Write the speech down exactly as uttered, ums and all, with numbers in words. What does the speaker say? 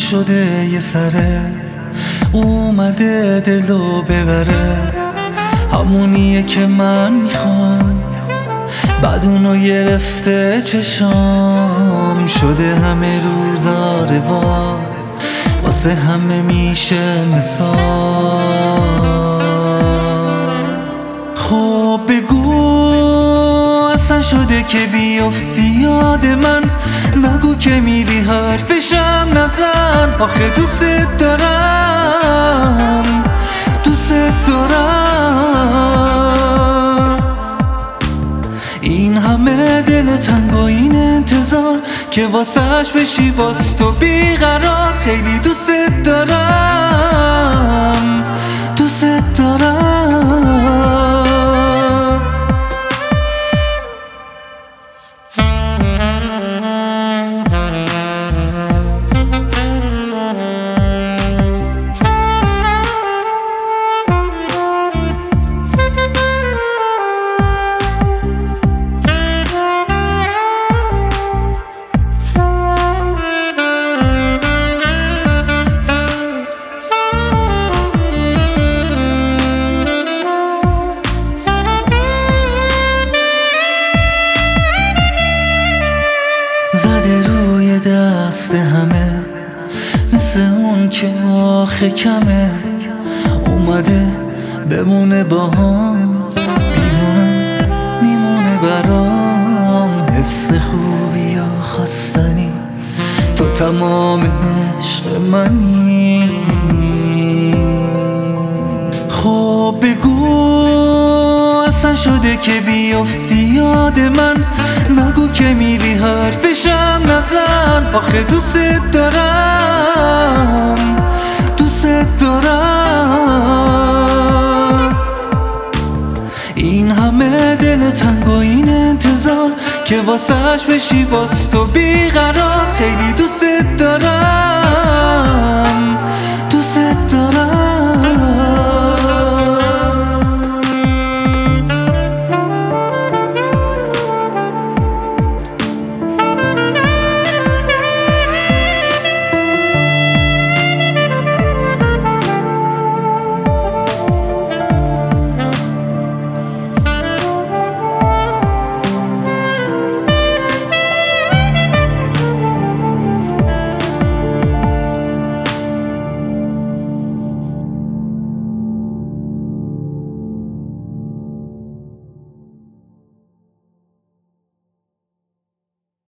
شده یه سره اومده دلو ببره، همونیه که من میخوام، بعد اونو گرفته چشام، شده همه روزا روان، واسه همه میشه مثال. خب بگو اصلا شده که بیفتی یاد من، نگو که میری حرفشم نزن، آخه دوست دارم دوست دارم. این همه دل تنگ و این انتظار که واسهش بشی باز تو بیقرار، خیلی دوست دارم دوست دارم. زده روی دست همه مثل اون که آخه کمه، اومده بمونه با هم، میدونم میمونه برام، حس خوبی یا خواستنی تو تمام عشق منی. خب بگو اصلا شده که بیفتی یاد من، نگو که میری حرفشم نزن، آخه دوست دارم دوست دارم. این همه دل تنگ و این انتظار که واسهش بشی باز تو بیقرار، خیلی دوست دارم